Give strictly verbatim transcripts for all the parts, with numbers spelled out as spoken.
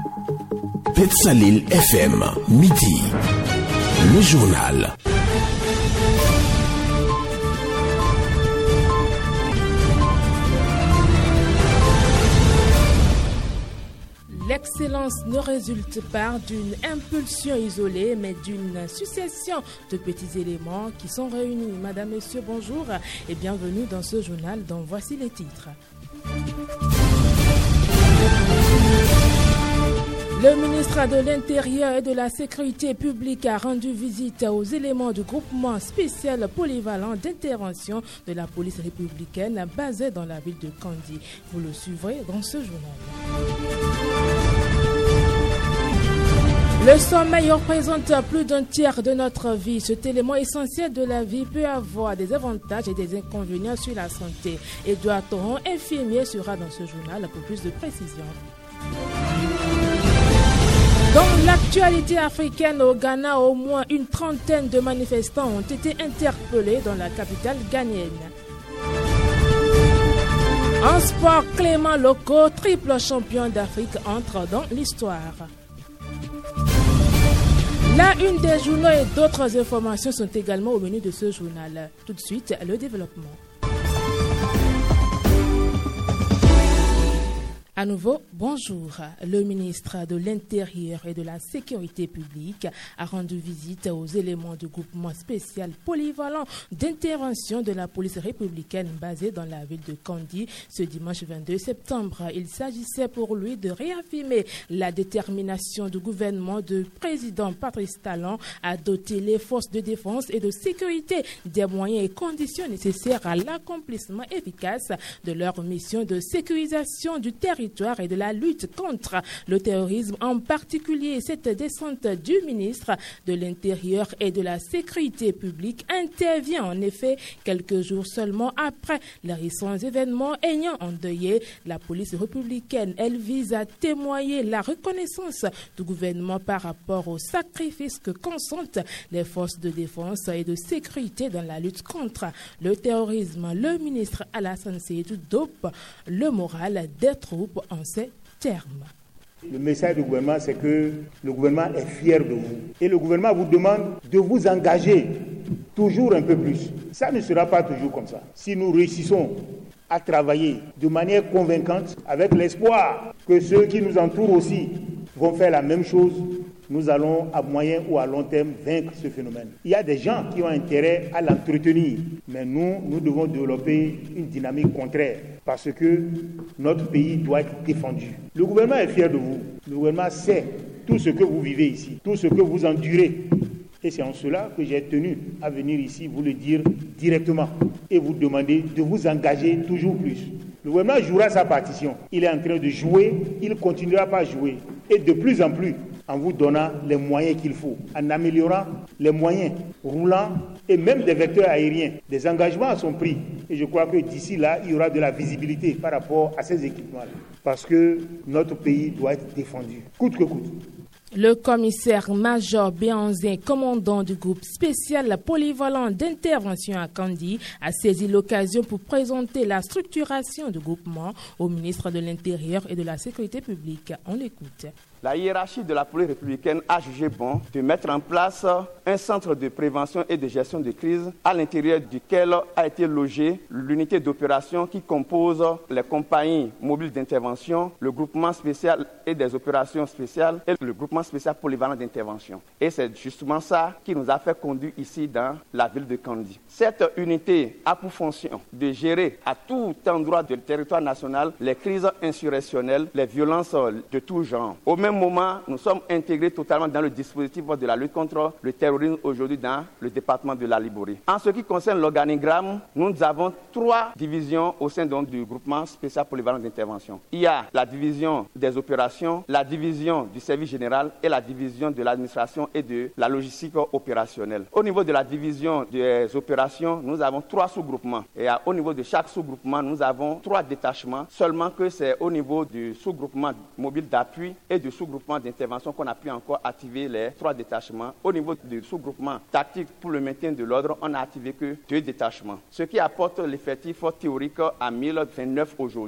Petsalil F M, midi, le journal. L'excellence ne résulte pas d'une impulsion isolée, mais d'une succession de petits éléments qui sont réunis. Madame, Messieurs, bonjour et bienvenue dans ce journal dont voici les titres. Le ministre de l'Intérieur et de la Sécurité publique a rendu visite aux éléments du groupement spécial polyvalent d'intervention de la police républicaine basé dans la ville de Kandi. Vous le suivrez dans ce journal. Le sommeil représente plus d'un tiers de notre vie. Cet élément essentiel de la vie peut avoir des avantages et des inconvénients sur la santé. Edouard Toron, infirmier, sera dans ce journal pour plus de précision. Dans l'actualité africaine au Ghana, au moins une trentaine de manifestants ont été interpellés dans la capitale ghanéenne. En sport, Clément Loco, triple champion d'Afrique, entre dans l'histoire. La une des journaux et d'autres informations sont également au menu de ce journal. Tout de suite, le développement. À nouveau, bonjour. Le ministre de l'Intérieur et de la Sécurité publique a rendu visite aux éléments du groupement spécial polyvalent d'intervention de la police républicaine basée dans la ville de Kandi ce dimanche vingt-deux septembre. Il s'agissait pour lui de réaffirmer la détermination du gouvernement du président Patrice Talon à doter les forces de défense et de sécurité des moyens et conditions nécessaires à l'accomplissement efficace de leur mission de sécurisation du territoire et de la lutte contre le terrorisme, en particulier. Cette descente du ministre de l'Intérieur et de la Sécurité publique intervient en effet quelques jours seulement après les récents événements ayant endeuillé la police républicaine. Elle vise à témoigner la reconnaissance du gouvernement par rapport aux sacrifices que consentent les forces de défense et de sécurité dans la lutte contre le terrorisme. Le ministre Alassane Seydou dope le moral des troupes en ces termes. Le message du gouvernement, c'est que le gouvernement est fier de vous. Et le gouvernement vous demande de vous engager toujours un peu plus. Ça ne sera pas toujours comme ça. Si nous réussissons à travailler de manière convaincante, avec l'espoir que ceux qui nous entourent aussi vont faire la même chose, nous allons à moyen ou à long terme vaincre ce phénomène. Il y a des gens qui ont intérêt à l'entretenir, mais nous, nous devons développer une dynamique contraire parce que notre pays doit être défendu. Le gouvernement est fier de vous. Le gouvernement sait tout ce que vous vivez ici, tout ce que vous endurez. Et c'est en cela que j'ai tenu à venir ici vous le dire directement et vous demander de vous engager toujours plus. Le gouvernement jouera sa partition. Il est en train de jouer, il continuera pas à jouer. Et de plus en plus, en vous donnant les moyens qu'il faut, en améliorant les moyens roulants et même des vecteurs aériens. Des engagements sont pris. Et je crois que d'ici là, il y aura de la visibilité par rapport à ces équipements-là. Parce que notre pays doit être défendu, coûte que coûte. Le commissaire-major Béanzin, commandant du groupe spécial polyvalent d'intervention à Kandi, a saisi l'occasion pour présenter la structuration du groupement au ministre de l'Intérieur et de la Sécurité publique. On l'écoute. La hiérarchie de la police républicaine a jugé bon de mettre en place un centre de prévention et de gestion de crise à l'intérieur duquel a été logée l'unité d'opération qui compose les compagnies mobiles d'intervention, le groupement spécial et des opérations spéciales et le groupement spécial polyvalent d'intervention. Et c'est justement ça qui nous a fait conduire ici dans la ville de Kandi. Cette unité a pour fonction de gérer à tout endroit du territoire national les crises insurrectionnelles, les violences de tout genre. Au même moment, nous sommes intégrés totalement dans le dispositif de la lutte contre le terrorisme aujourd'hui dans le département de la Liborie. En ce qui concerne l'organigramme, nous avons trois divisions au sein donc, du groupement spécial polyvalent d'intervention. Il y a la division des opérations, la division du service général et la division de l'administration et de la logistique opérationnelle. Au niveau de la division des opérations, nous avons trois sous-groupements. Et à, au niveau de chaque sous-groupement, nous avons trois détachements, seulement que c'est au niveau du sous-groupement mobile d'appui et du sous-groupement d'intervention qu'on a pu encore activer les trois détachements. Au niveau du sous-groupement tactique pour le maintien de l'ordre, on n'a activé que deux détachements, ce qui apporte l'effectif théorique à mille vingt-neuf aujourd'hui.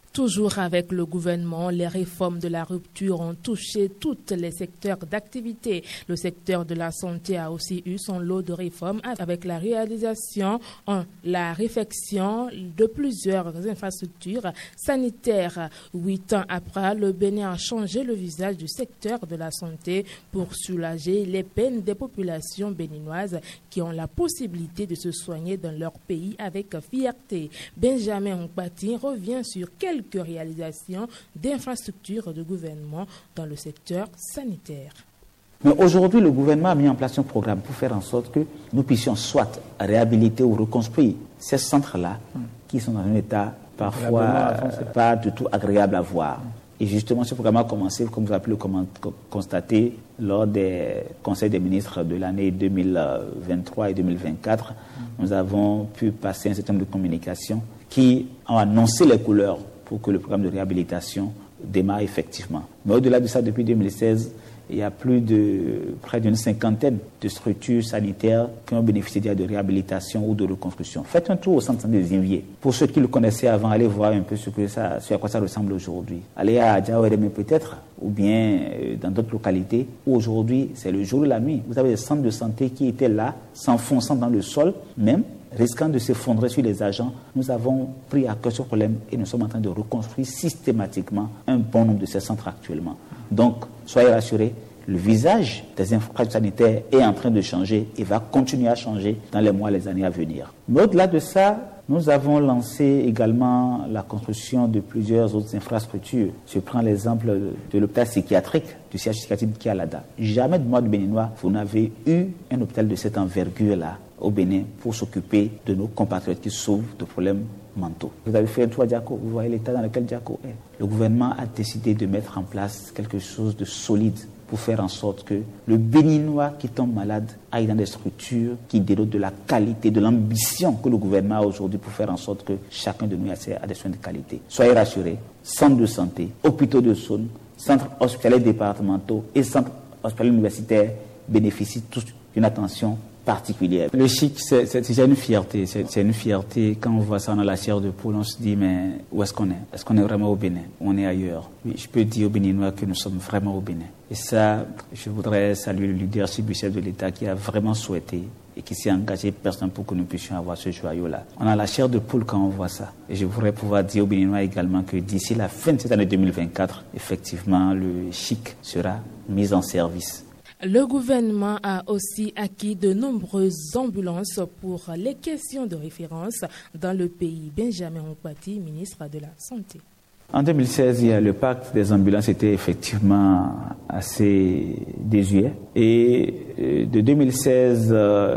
Toujours avec le gouvernement, les réformes de la rupture ont touché tous les secteurs d'activité. Le secteur de la santé a aussi eu son lot de réformes avec la réalisation, la réfection de plusieurs infrastructures sanitaires. Huit ans après, le Bénin a changé le visage du secteur de la santé pour soulager les peines des populations béninoises qui ont la possibilité de se soigner dans leur pays avec fierté. Benjamin Nkpati revient sur quelques quelques réalisations d'infrastructures de gouvernement dans le secteur sanitaire. Mais aujourd'hui, le gouvernement a mis en place un programme pour faire en sorte que nous puissions soit réhabiliter ou reconstruire ces centres-là qui sont dans un état parfois pas du tout agréable à voir. Et justement, ce programme a commencé, comme vous avez pu le constater, lors des conseils des ministres de l'année deux mille vingt-trois et deux mille vingt-quatre. Nous avons pu passer un certain nombre de communications qui ont annoncé les couleurs pour que le programme de réhabilitation démarre effectivement. Mais au-delà de ça, depuis deux mille seize, il y a plus de près d'une cinquantaine de structures sanitaires qui ont bénéficié de réhabilitation ou de reconstruction. Faites un tour au centre des Inviers. Pour ceux qui le connaissaient avant, allez voir un peu ce que ça, ce à quoi ça ressemble aujourd'hui. Allez à Adjaouéremé peut-être, ou bien dans d'autres localités, où aujourd'hui, c'est le jour et la nuit. Vous avez des centres de santé qui étaient là, s'enfonçant dans le sol, même risquant de s'effondrer sur les agents. Nous avons pris à cœur ce problème et nous sommes en train de reconstruire systématiquement un bon nombre de ces centres actuellement. Donc, soyez rassurés, le visage des infrastructures sanitaires est en train de changer et va continuer à changer dans les mois et les années à venir. Mais au-delà de ça, nous avons lancé également la construction de plusieurs autres infrastructures. Je prends l'exemple de l'hôpital psychiatrique du C H psychiatrique qui est à Lada. Jamais de mois de Béninois, vous n'avez eu un hôpital de cette envergure-là au Bénin pour s'occuper de nos compatriotes qui souffrent de problèmes mentaux. Vous avez fait un tour à Diako, vous voyez l'état dans lequel Diako est. Le gouvernement a décidé de mettre en place quelque chose de solide pour faire en sorte que le Béninois qui tombe malade aille dans des structures qui dénotent de la qualité, de l'ambition que le gouvernement a aujourd'hui pour faire en sorte que chacun de nous ait des soins de qualité. Soyez rassurés, centres de santé, hôpitaux de zone, centres hospitaliers départementaux et centres hospitaliers universitaires bénéficient tous d'une attention particulière. Le chic, c'est, c'est, c'est une fierté. C'est, c'est une fierté. Quand on voit ça dans la chair de poule, on se dit, mais où est-ce qu'on est? Est-ce qu'on est vraiment au Bénin? On est ailleurs. Oui, je peux dire aux Béninois que nous sommes vraiment au Bénin. Et ça, je voudrais saluer le leadership du chef de l'État qui a vraiment souhaité et qui s'est engagé personnellement pour que nous puissions avoir ce joyau-là. On a la chair de poule quand on voit ça. Et je voudrais pouvoir dire aux Béninois également que d'ici la fin de cette année deux mille vingt-quatre, effectivement, le chic sera mis en service. Le gouvernement a aussi acquis de nombreuses ambulances pour les questions de référence dans le pays. Benjamin Nkpati, ministre de la Santé. En deux mille seize, le pacte des ambulances était effectivement assez désuet. Et de deux mille seize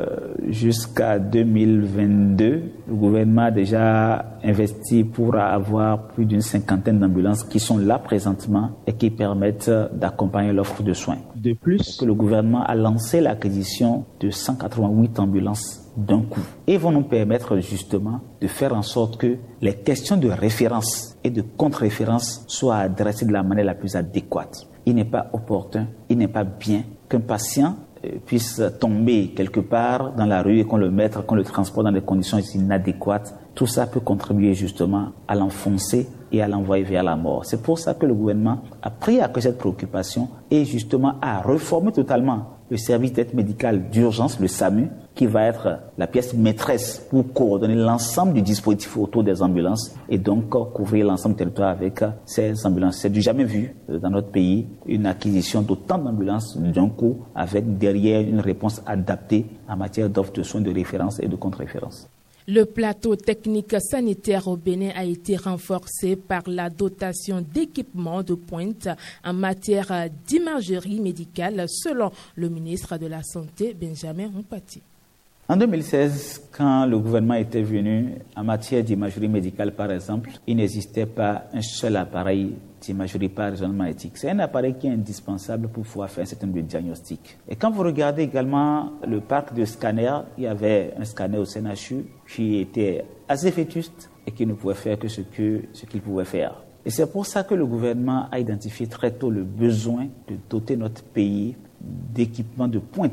jusqu'à deux mille vingt-deux, le gouvernement a déjà investi pour avoir plus d'une cinquantaine d'ambulances qui sont là présentement et qui permettent d'accompagner l'offre de soins. De plus, le gouvernement a lancé l'acquisition de cent quatre-vingt-huit ambulances d'un coup et vont nous permettre justement de faire en sorte que les questions de référence et de contre-référence soient adressées de la manière la plus adéquate. Il n'est pas opportun, il n'est pas bien qu'un patient puisse tomber quelque part dans la rue et qu'on le mette, qu'on le transporte dans des conditions inadéquates. Tout ça peut contribuer justement à l'enfoncer et à l'envoyer vers la mort. C'est pour ça que le gouvernement a pris à cœur cette préoccupation et justement a reformé totalement le service d'aide médicale d'urgence, le SAMU, qui va être la pièce maîtresse pour coordonner l'ensemble du dispositif autour des ambulances et donc couvrir l'ensemble du territoire avec ces ambulances. C'est du jamais vu dans notre pays, une acquisition d'autant d'ambulances d'un coup avec derrière une réponse adaptée en matière d'offre de soins de référence et de contre-référence. Le plateau technique sanitaire au Bénin a été renforcé par la dotation d'équipements de pointe en matière d'imagerie médicale, selon le ministre de la Santé, Benjamin Nkpati. En deux mille seize, quand le gouvernement était venu en matière d'imagerie médicale, par exemple, il n'existait pas un seul appareil d'imagerie par raisonnement éthique. C'est un appareil qui est indispensable pour pouvoir faire un certain nombre de diagnostics. Et quand vous regardez également le parc de scanners, il y avait un scanner au C N H U qui était assez vétuste et qui ne pouvait faire que ce, que, ce qu'il pouvait faire. Et c'est pour ça que le gouvernement a identifié très tôt le besoin de doter notre pays d'équipements de pointe en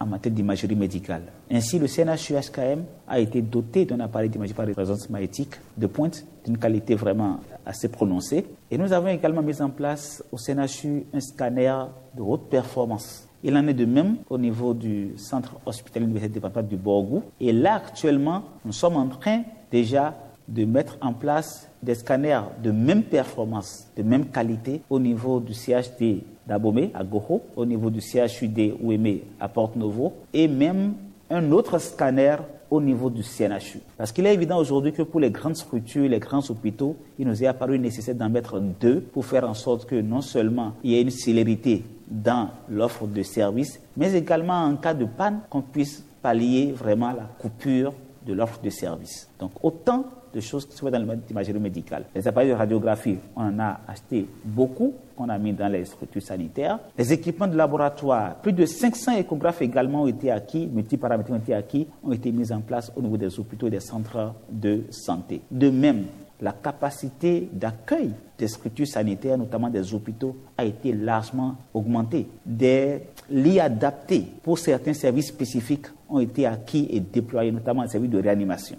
en matière d'imagerie médicale. Ainsi, le C N H U H K M a été doté d'un appareil d'imagerie par résonance magnétique de pointe d'une qualité vraiment assez prononcée. Et nous avons également mis en place au C N H U un scanner de haute performance. Il en est de même au niveau du centre hospitalier universitaire départemental du Borgou. Et là, actuellement, nous sommes en train déjà de mettre en place des scanners de même performance, de même qualité au niveau du C H D d'Abomey à Goho, au niveau du C H U D Ouémé à Porte-Novo et même un autre scanner au niveau du C N H U. Parce qu'il est évident aujourd'hui que pour les grandes structures, les grands hôpitaux, il nous est apparu nécessaire d'en mettre deux pour faire en sorte que non seulement il y ait une célérité dans l'offre de services, mais également en cas de panne, qu'on puisse pallier vraiment la coupure de l'offre de services. Donc autant de choses qui sont dans l'imagerie médicale. Les appareils de radiographie, on en a acheté beaucoup, qu'on a mis dans les structures sanitaires. Les équipements de laboratoire, plus de cinq cents échographes également ont été acquis, multiparamétriques ont été acquis, ont été mis en place au niveau des hôpitaux et des centres de santé. De même, la capacité d'accueil des structures sanitaires, notamment des hôpitaux, a été largement augmentée. Des lits adaptés pour certains services spécifiques ont été acquis et déployés, notamment les services de réanimation.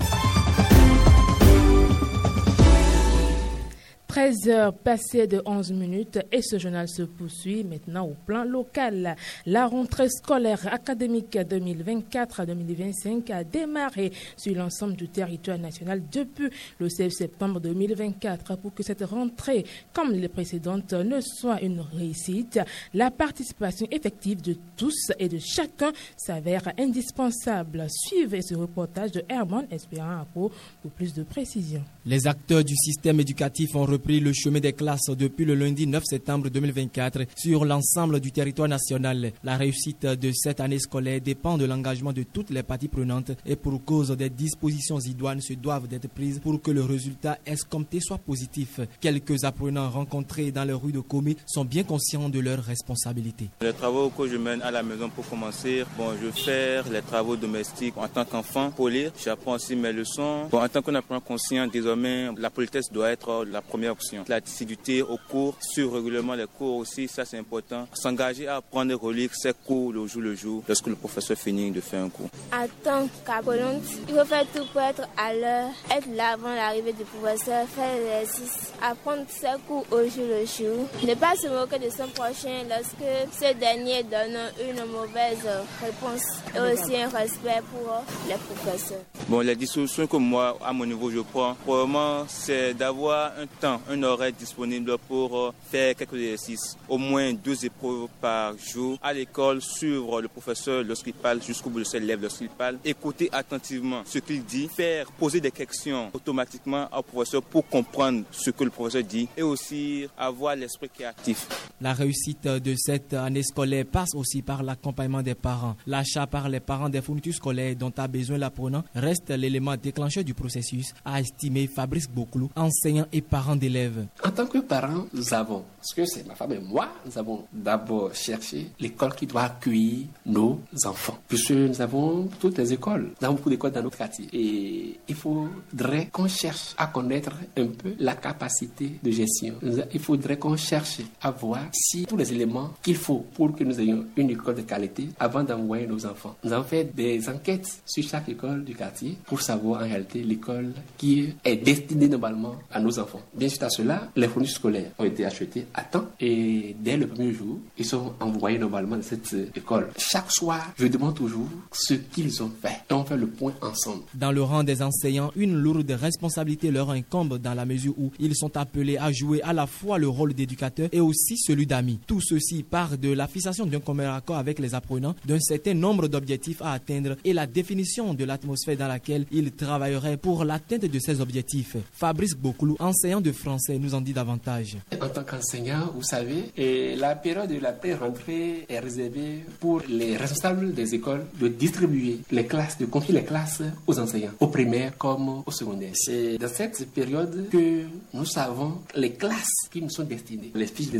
treize heures passées de onze minutes et ce journal se poursuit maintenant au plan local. La rentrée scolaire académique deux mille vingt-quatre deux mille vingt-cinq a démarré sur l'ensemble du territoire national depuis le seize septembre deux mille vingt-quatre. Pour que cette rentrée, comme les précédentes, ne soit une réussite, la participation effective de tous et de chacun s'avère indispensable. Suivez ce reportage de Herman Espérant pour plus de précision. Les acteurs du système éducatif ont repris le chemin des classes depuis le lundi neuf septembre deux mille vingt-quatre sur l'ensemble du territoire national. La réussite de cette année scolaire dépend de l'engagement de toutes les parties prenantes et pour cause des dispositions idoines se doivent d'être prises pour que le résultat escompté soit positif. Quelques apprenants rencontrés dans les rues de Komé sont bien conscients de leurs responsabilités. Les travaux que je mène à la maison pour commencer, bon, je fais les travaux domestiques en tant qu'enfant pour lire. J'apprends aussi mes leçons. Bon, en tant qu'on apprenant conscient, désormais, la politesse doit être la première option. La assiduité au cours, suivre régulièrement les cours aussi, ça c'est important. S'engager à apprendre et relire ses cours le jour le jour lorsque le professeur finit de faire un cours. En tant qu'apprenante, il faut faire tout pour être à l'heure, être là avant l'arrivée du professeur, faire l'exercice, apprendre ses cours au jour le jour. Ne pas se moquer de son prochain lorsque ce dernier donne une mauvaise réponse et aussi un respect pour les professeurs. Bon, les dispositions que moi, à mon niveau, je prends, probablement, c'est d'avoir un temps, un horaire disponible pour faire quelques exercices, au moins deux épreuves par jour. À l'école, suivre le professeur lorsqu'il parle, jusqu'au bout de ses lèvres lorsqu'il parle, écouter attentivement ce qu'il dit, faire poser des questions automatiquement au professeur pour comprendre ce que le professeur dit et aussi avoir l'esprit créatif. La réussite de cette année scolaire passe aussi par l'accompagnement des parents. L'achat par les parents des fournitures scolaires dont a besoin l'apprenant reste l'élément déclencheur du processus, a estimé Fabrice Bouclou, enseignant et parent d'élèves. En tant que parents, nous avons, parce que c'est ma femme et moi, nous avons d'abord cherché l'école qui doit accueillir nos enfants. Puisque nous avons toutes les écoles, nous avons beaucoup d'écoles dans notre quartier. Et il faudrait qu'on cherche à connaître un peu la capacité de gestion. Il faudrait qu'on cherche à voir si tous les éléments qu'il faut pour que nous ayons une école de qualité avant d'envoyer nos enfants. Nous avons fait des enquêtes sur chaque école du quartier pour savoir en réalité l'école qui est destinée normalement à nos enfants. Bien suite à cela, les fournitures scolaires ont été achetées à temps et dès le premier jour, ils sont envoyés normalement dans cette école. Chaque soir, je demande toujours ce qu'ils ont fait et on fait le point ensemble. Dans le rang des enseignants, une lourde responsabilité leur incombe dans la mesure où ils sont appelés à jouer à la fois le rôle d'éducateur et aussi celui d'amis. Tout ceci part de la fixation d'un commun accord avec les apprenants, d'un certain nombre d'objectifs à atteindre et la définition de l'atmosphère dans laquelle ils travailleraient pour l'atteinte de ces objectifs. Fabrice Bouclou, enseignant de français, nous en dit davantage. En tant qu'enseignant, vous savez, et la période de la pré-rentrée est réservée pour les responsables des écoles de distribuer les classes, de confier les classes aux enseignants, au primaire comme au secondaire. C'est dans cette période que nous savons les classes qui nous sont destinées. Les fiches des années antérieures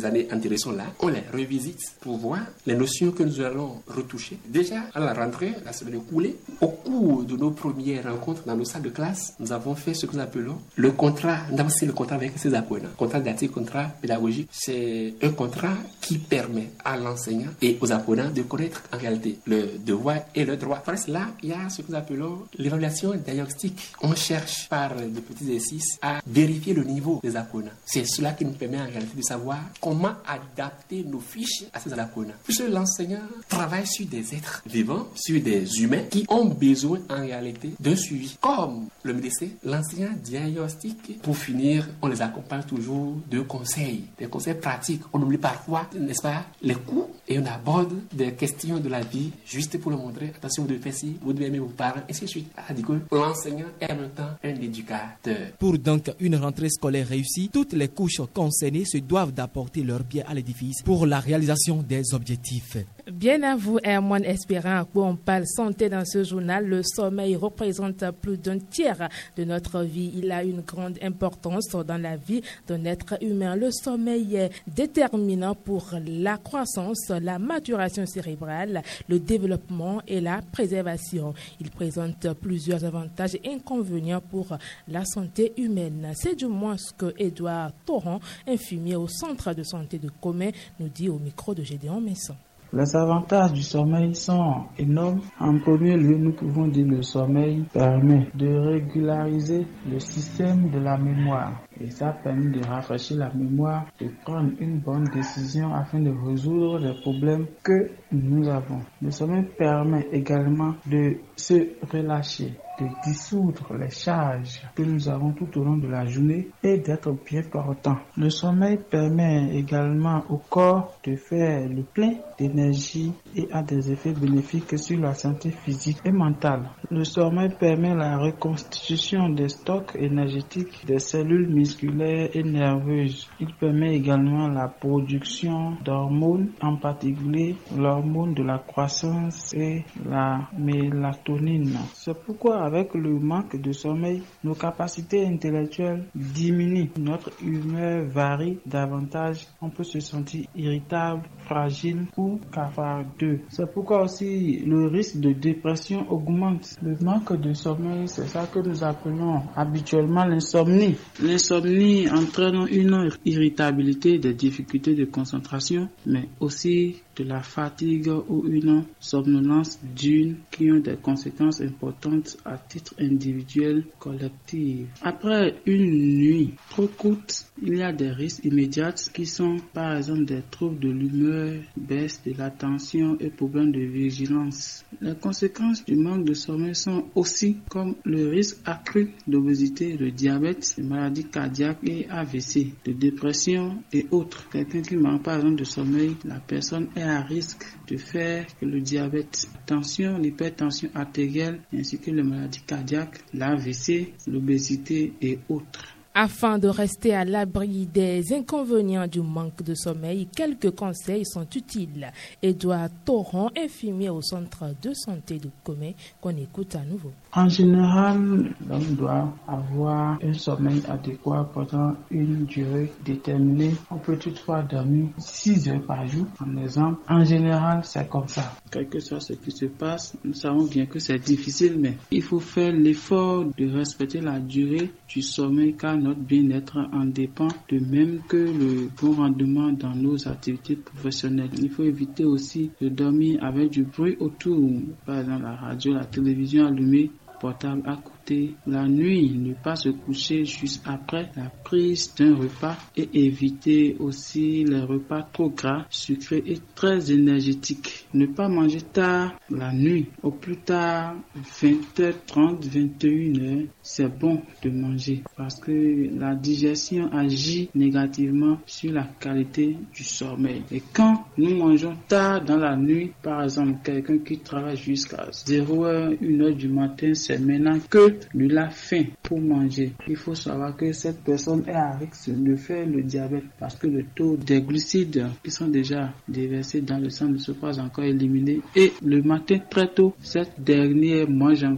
directions-là, on les revisite pour voir les notions que nous allons retoucher. Déjà, à la rentrée, la semaine écoulée, au cours de nos premières rencontres dans nos salles de classe, nous avons fait ce que nous appelons le contrat, nous avons signé le contrat avec ces apprenants. Contrat didactique, contrat pédagogique, c'est un contrat qui permet à l'enseignant et aux apprenants de connaître en réalité le devoir et le droit. Parce que là, il y a ce que nous appelons l'évaluation diagnostique. On cherche par de petits exercices à vérifier le niveau des apprenants. C'est cela qui nous permet en réalité de savoir comment adapter nos fiches à ces apprenants. Puisque l'enseignant travaille sur des êtres vivants, sur des humains qui ont besoin en réalité d'un suivi. Comme le médecin, l'enseignant diagnostique. Pour finir, on les accompagne toujours de conseils, des conseils pratiques. On oublie parfois, n'est-ce pas, les coûts et on aborde des questions de la vie juste pour le montrer. Attention, vous devez faire ci, vous devez aimer vos parents, et ainsi de suite. C'est-à-dire que l'enseignant est en même temps un éducateur. Pour donc une rentrée scolaire réussie, toutes les couches concernées se doivent d'apporter leur biais à l'édifice pour la réalisation des objectifs. Bien à vous, Herman Espérant, à quoi on parle santé dans ce journal. Le sommeil représente plus d'un tiers de notre vie. Il a une grande importance dans la vie d'un être humain. Le sommeil est déterminant pour la croissance, la maturation cérébrale, le développement et la préservation. Il présente plusieurs avantages et inconvénients pour la santé humaine. C'est du moins ce que Édouard Torrent, infirmier au centre de santé de Commet, nous dit au micro de Gédéon Messon. Les avantages du sommeil sont énormes. En premier lieu, nous pouvons dire que le sommeil permet de régulariser le système de la mémoire. Et ça permet de rafraîchir la mémoire, de prendre une bonne décision afin de résoudre les problèmes que nous avons. Le sommeil permet également de se relâcher, de dissoudre les charges que nous avons tout au long de la journée et d'être bien portant. Le sommeil permet également au corps de faire le plein d'énergie et a des effets bénéfiques sur la santé physique et mentale. Le sommeil permet la reconstitution des stocks énergétiques des cellules musculaires et nerveuses. Il permet également la production d'hormones, en particulier l'hormone de la croissance et la mélatonine. C'est pourquoi avec le manque de sommeil, nos capacités intellectuelles diminuent. Notre humeur varie davantage. On peut se sentir irritable, fragile ou cafardeux. C'est pourquoi aussi le risque de dépression augmente. Le manque de sommeil, c'est ça que nous appelons habituellement l'insomnie. L'insomnie entraîne une irritabilité, des difficultés de concentration, mais aussi de la fatigue ou une somnolence diurne qui ont des conséquences importantes à titre individuel, collectif. Après une nuit trop courte, il y a des risques immédiats qui sont par exemple des troubles de l'humeur, baisse de l'attention et problèmes de vigilance. Les conséquences du manque de sommeil sont aussi comme le risque accru d'obésité, de diabète, de maladies cardiaques et A V C, de dépression et autres. Quelqu'un qui manque par exemple de sommeil, la personne est à risque de faire que le diabète, la tension, l'hypertension artérielle ainsi que les maladies cardiaques, l'A V C, l'obésité et autres. Afin de rester à l'abri des inconvénients du manque de sommeil, quelques conseils sont utiles. Édouard Torrent, infirmier au centre de santé de Commet, qu'on écoute à nouveau. En général, l'homme doit avoir un sommeil adéquat pendant une durée déterminée. On peut toutefois dormir six heures par jour, en exemple. En général, c'est comme ça. Quel que soit ce qui se passe, nous savons bien que c'est difficile, mais il faut faire l'effort de respecter la durée du sommeil car notre bien-être en dépend, de même que le bon rendement dans nos activités professionnelles. Il faut éviter aussi de dormir avec du bruit autour, par exemple la radio, la télévision allumée, portable à côté. La nuit, ne pas se coucher juste après la prise d'un repas et éviter aussi les repas trop gras, sucrés et très énergétiques. Ne pas manger tard la nuit, au plus tard vingt heures trente, vingt et une heures, c'est bon de manger parce que la digestion agit négativement sur la qualité du sommeil. Et quand nous mangeons tard dans la nuit, par exemple quelqu'un qui travaille jusqu'à zéro heure, une heure du matin, c'est maintenant que de la faim pour manger. Il faut savoir que cette personne est à risque de faire le diabète parce que le taux des glucides qui sont déjà déversés dans le sang ne sont pas encore éliminés et le matin très tôt, cette dernière mange encore.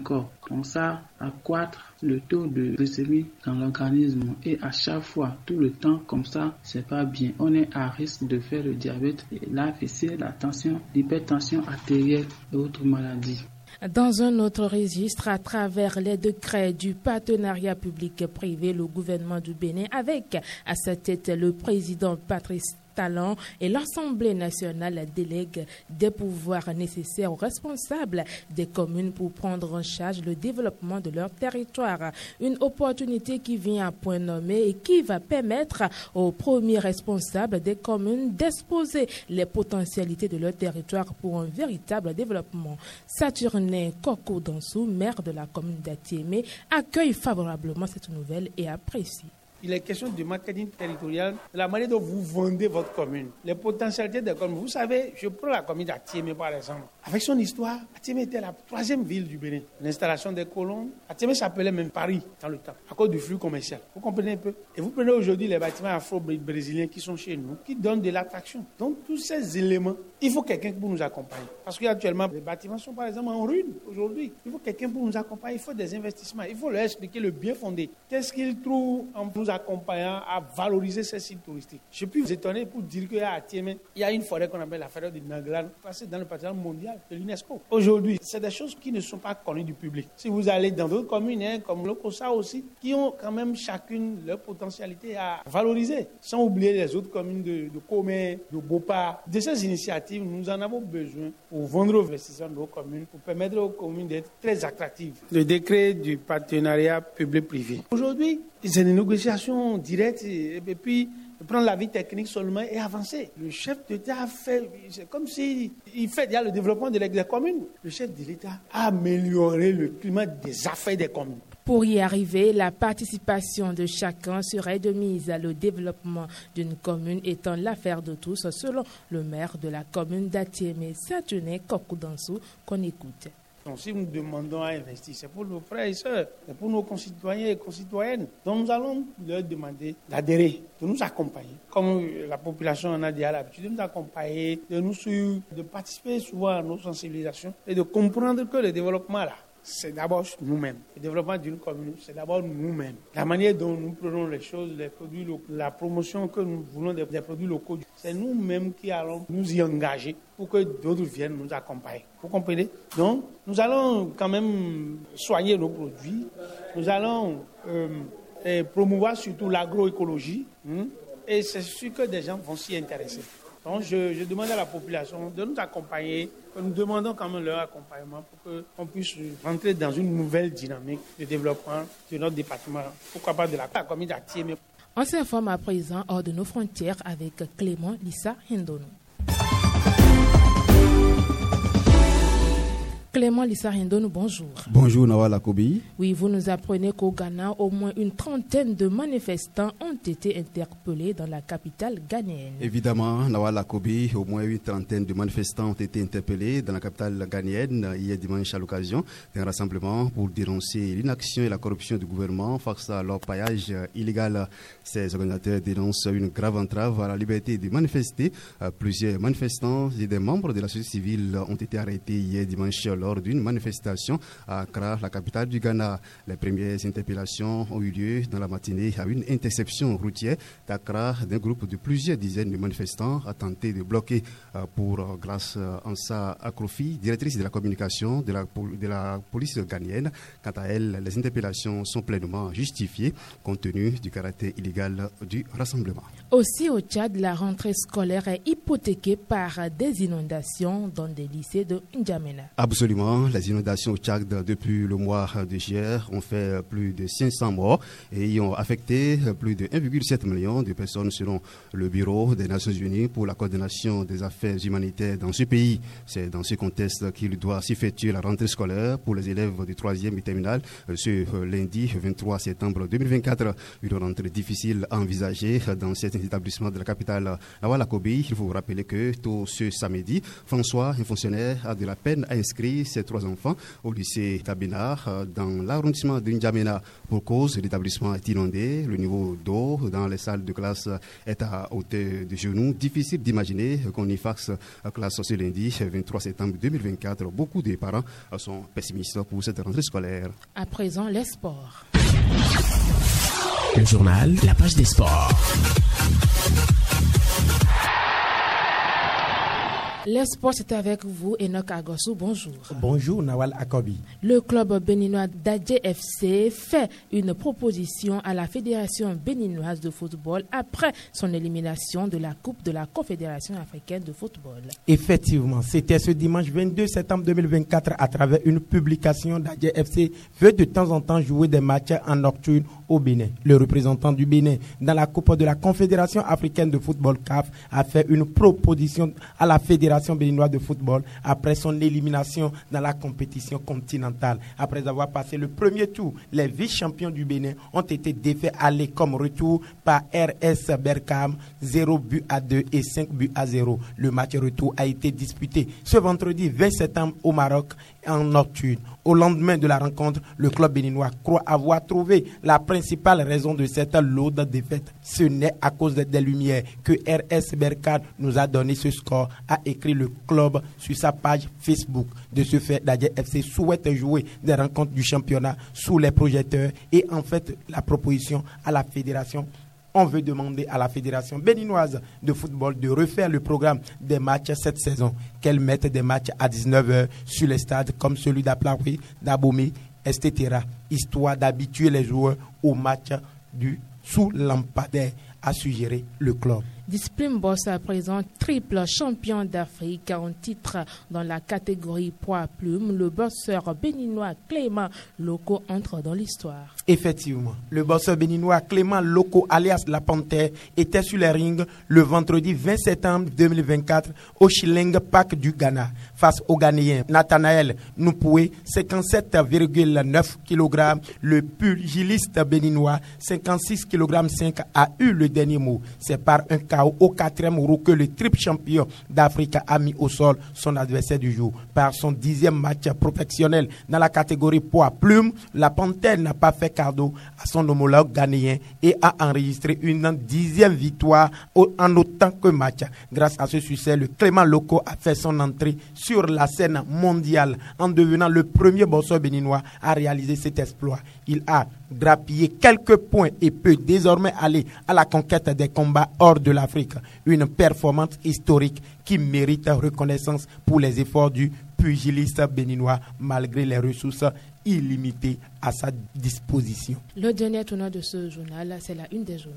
Comme ça, accroître le taux de glycémie dans l'organisme et à chaque fois, tout le temps, comme ça, c'est pas bien. On est à risque de faire le diabète, l'A V C, la tension, l'hypertension artérielle et autres maladies. Dans un autre registre, à travers les décrets du partenariat public-privé, le gouvernement du Bénin, avec à sa tête le président Patrice Talon et l'Assemblée nationale délèguent des pouvoirs nécessaires aux responsables des communes pour prendre en charge le développement de leur territoire. Une opportunité qui vient à point nommé et qui va permettre aux premiers responsables des communes d'exposer les potentialités de leur territoire pour un véritable développement. Saturnin Koko Dansou, maire de la commune d'Atiémé, accueille favorablement cette nouvelle et apprécie. Il est question du marketing territorial, de la manière dont vous vendez votre commune, les potentialités des communes. Vous savez, je prends la commune d'Atiémé par exemple. Avec son histoire, Atiémé était la troisième ville du Bénin. L'installation des colons, Atiémé s'appelait même Paris dans le temps, à cause du flux commercial. Vous comprenez un peu? Et vous prenez aujourd'hui les bâtiments afro-brésiliens qui sont chez nous, qui donnent de l'attraction. Donc tous ces éléments, il faut quelqu'un pour nous accompagner. Parce qu'actuellement, les bâtiments sont par exemple en ruine aujourd'hui. Il faut quelqu'un pour nous accompagner, il faut des investissements. Il faut leur expliquer le bien fondé. Qu'est-ce qu'ils trouvent en nous accompagnant à valoriser ces sites touristiques. Je peux vous étonner pour dire qu'à Atiémé, il y a une forêt qu'on appelle la forêt de Nanglan, passée dans le patrimoine mondial de l'UNESCO. Aujourd'hui, c'est des choses qui ne sont pas connues du public. Si vous allez dans d'autres communes, hein, comme le Kossa aussi, qui ont quand même chacune leur potentialité à valoriser, sans oublier les autres communes de, de Comé, de Bopa. De ces initiatives, nous en avons besoin pour vendre aux investisseurs de nos communes, pour permettre aux communes d'être très attractives. Le décret du partenariat public-privé. Aujourd'hui, c'est une négociation directe et puis prendre l'avis technique seulement et avancer. Le chef d'État a fait, c'est comme si il fait déjà le développement de des communes. Le chef de l'État a amélioré le climat des affaires des communes. Pour y arriver, la participation de chacun serait de mise. Le développement d'une commune étant l'affaire de tous, selon le maire de la commune d'Atiémé, Saturnin Koko Dansou, qu'on écoute. Donc, si nous demandons à investir, c'est pour nos frères et sœurs, c'est pour nos concitoyens et concitoyennes. Donc nous allons leur demander d'adhérer, de nous accompagner. Comme la population en a déjà l'habitude de nous accompagner, de nous suivre, de participer souvent à nos sensibilisations et de comprendre que le développement là, c'est d'abord nous-mêmes. Le développement d'une commune, c'est d'abord nous-mêmes. La manière dont nous prenons les choses, les produits locaux, la promotion que nous voulons des, des produits locaux, c'est nous-mêmes qui allons nous y engager pour que d'autres viennent nous accompagner. Vous comprenez? Donc, nous allons quand même soigner nos produits. Nous allons euh, promouvoir surtout l'agroécologie. Hein, et c'est sûr que des gens vont s'y intéresser. Donc, je, je demande à la population de nous accompagner. Nous demandons quand même leur accompagnement pour qu'on puisse rentrer dans une nouvelle dynamique de développement de notre département. Pourquoi pas de la commune d'Atiémé. On s'informe à présent hors de nos frontières avec Clément Lissa Hindono. Clément Lissa Hindono, bonjour. Bonjour Nawala Kobi. Oui, vous nous apprenez qu'au Ghana, au moins une trentaine de manifestants ont été interpellés dans la capitale ghanéenne. Évidemment, Nawala Kobi, au moins une trentaine de manifestants ont été interpellés dans la capitale ghanéenne hier dimanche à l'occasion d'un rassemblement pour dénoncer l'inaction et la corruption du gouvernement face à l'orpaillage illégal. Ces organisateurs dénoncent une grave entrave à la liberté de manifester. Plusieurs manifestants et des membres de la société civile ont été arrêtés hier dimanche lors d'une manifestation à Accra, la capitale du Ghana. Les premières interpellations ont eu lieu dans la matinée à une interception routière d'Accra d'un groupe de plusieurs dizaines de manifestants a tenté de bloquer pour grâce Ansa Akrofi, directrice de la communication de la, de la police ghanéenne. Quant à elle, les interpellations sont pleinement justifiées compte tenu du caractère illégal du rassemblement. Aussi au Tchad, la rentrée scolaire est hypothéquée par des inondations dans des lycées de N'Djamena. Absolument. Les inondations au Tchad depuis le mois de juillet ont fait plus de cinq cents morts et y ont affecté plus de un virgule sept million de personnes selon le Bureau des Nations Unies pour la coordination des affaires humanitaires dans ce pays. C'est dans ce contexte qu'il doit s'effectuer la rentrée scolaire pour les élèves du troisième et terminale ce lundi vingt-trois septembre deux mille vingt-quatre. Une rentrée difficile à envisager dans certains établissements de la capitale Nawala Kobi. Il faut vous rappeler que tôt ce samedi, François, un fonctionnaire, a de la peine à inscrire envoyé ses trois enfants au lycée Kabinard dans l'arrondissement de N'Djamena pour cause. L'établissement est inondé. Le niveau d'eau dans les salles de classe est à hauteur de genoux. Difficile d'imaginer qu'on y fasse classe ce lundi vingt-trois septembre deux mille vingt-quatre. Beaucoup de parents sont pessimistes pour cette rentrée scolaire. À présent, les sports. Le journal, la page des sports. Les sports, c'est avec vous, Enoch Agossou. Bonjour. Bonjour, Nawal Akobi. Le club béninois d'Adjé F C fait une proposition à la Fédération béninoise de football après son élimination de la Coupe de la Confédération africaine de football. Effectivement, c'était ce dimanche vingt-deux septembre deux mille vingt-quatre à travers une publication d'Adjé F C veut de temps en temps jouer des matchs en nocturne au Bénin. Le représentant du Bénin dans la Coupe de la Confédération africaine de football C A F a fait une proposition à la Fédération béninoise de football après son élimination dans la compétition continentale. Après avoir passé le premier tour, les vice-champions du Bénin ont été défaits aller comme retour par R S Berkane zéro but à deux et cinq buts à zéro. Le match retour a été disputé ce vendredi vingt septembre au Maroc en nocturne. Au lendemain de la rencontre, le club béninois croit avoir trouvé la principale raison de cette lourde défaite. Ce n'est à cause des lumières que R S Berkane nous a donné ce score, a écrit le club sur sa page Facebook. De ce fait, l'Adjé F C souhaite jouer des rencontres du championnat sous les projecteurs et en fait la proposition à la fédération. On veut demander à la Fédération béninoise de football de refaire le programme des matchs cette saison, qu'elle mette des matchs à dix-neuf heures sur les stades comme celui d'Aplaoui, d'Abomey, et cetera, histoire d'habituer les joueurs aux matchs du sous lampadaire, a suggéré le club. Discipline Boss à présent triple champion d'Afrique en titre dans la catégorie poids plume. Le bosseur béninois Clément Loco entre dans l'histoire. Effectivement, le bosseur béninois Clément Loco alias La Panthère était sur les rings le vendredi vingt septembre deux mille vingt-quatre au Chilling Park du Ghana face au Ghanéen Nathanaël Noupoué, cinquante-sept virgule neuf kilogrammes. Le pugiliste béninois, cinquante-six virgule cinq kilogrammes, a eu le dernier mot. C'est par un K O au quatrième round que le triple champion d'Afrique a mis au sol son adversaire du jour. Par son dixième match professionnel dans la catégorie poids plume, la Panthère n'a pas fait cadeau à son homologue ghanéen et a enregistré une dixième victoire en autant que match. Grâce à ce succès, le Clément Loco a fait son entrée sur la scène mondiale en devenant le premier bosseur béninois à réaliser cet exploit. Il a grappillé quelques points et peut désormais aller à la conquête des combats hors de l'Afrique. Une performance historique qui mérite reconnaissance pour les efforts du pugiliste béninois malgré les ressources illimitées à sa disposition. Le dernier tournoi de ce journal, c'est la une des journaux.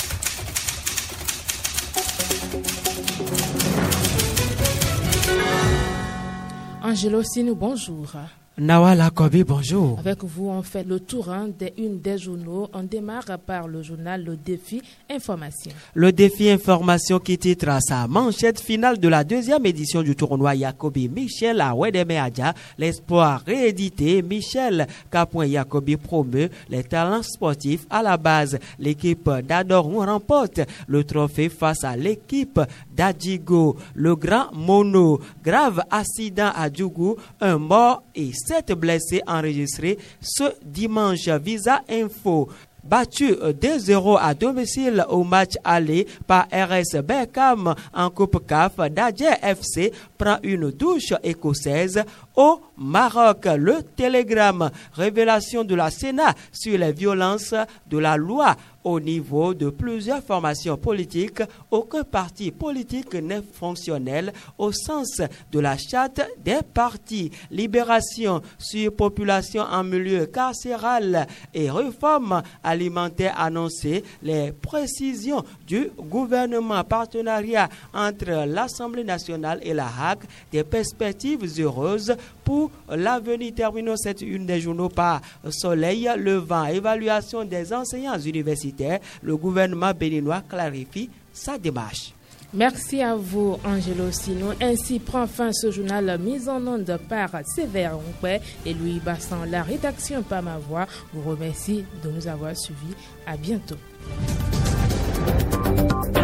Angelo Sinou, bonjour. Nawal Akobi, bonjour. Avec vous, on fait le tour hein, des une des journaux. On démarre par le journal Le Défi Information. Le Défi Information qui titre à sa manchette finale de la deuxième édition du tournoi Yacobi Michel à Wedeme Adja. L'espoir réédité, Michel Capouin Yacobi promeut les talents sportifs à la base. L'équipe d'Adorou remporte le trophée face à l'équipe d'Adjigo. Le grand mono, grave accident à Djougou, un mort et sept blessés enregistrés ce dimanche. Visa Info. Battu deux zéro à domicile au match aller par R S Berkane en Coupe C A F, d'Adjé F C prend une douche écossaise au Maroc. Le Télégramme, révélation de la Sénat sur les violences de la loi au niveau de plusieurs formations politiques. Aucun parti politique n'est fonctionnel au sens de la charte des partis. Libération sur population en milieu carcéral et réforme alimentaire annoncée. Les précisions du gouvernement, partenariat entre l'Assemblée nationale et la Hague, des perspectives heureuses pour l'avenir. Terminons cette une des journaux par Soleil Levant. Évaluation des enseignants universitaires. Le gouvernement béninois clarifie sa démarche. Merci à vous, Angelo Sino. Ainsi prend fin ce journal mis en onde par Sévère Onquet et Louis Bassan. La rédaction par ma voix vous remercie de nous avoir suivis. À bientôt.